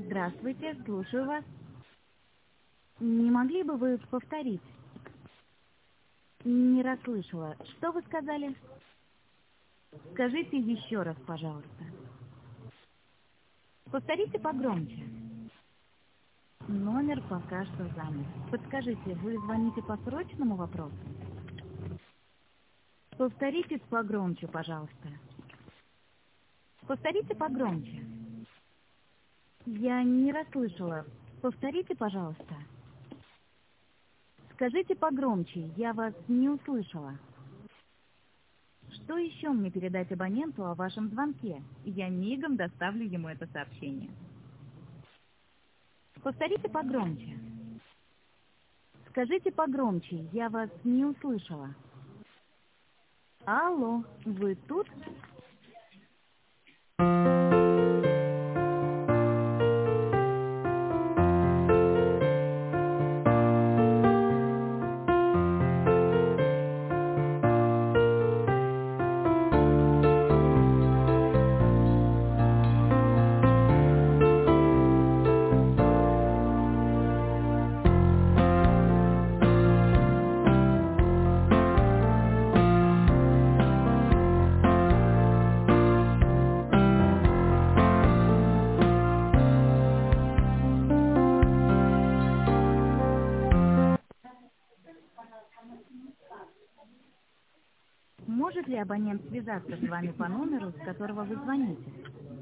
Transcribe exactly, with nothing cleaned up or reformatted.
Здравствуйте, слушаю вас. Не могли бы вы повторить? Не расслышала. Что вы сказали? Скажите еще раз, пожалуйста. Повторите погромче. Номер пока что занят. Подскажите, вы звоните по срочному вопросу? Повторите погромче, пожалуйста. Повторите погромче. Я не расслышала. Повторите, пожалуйста. Скажите погромче, я вас не услышала. Что еще мне передать абоненту о вашем звонке? Я мигом доставлю ему это сообщение. Повторите погромче. Скажите погромче, я вас не услышала. Алло, вы тут? Может ли абонент связаться с вами по номеру, с которого вы звоните?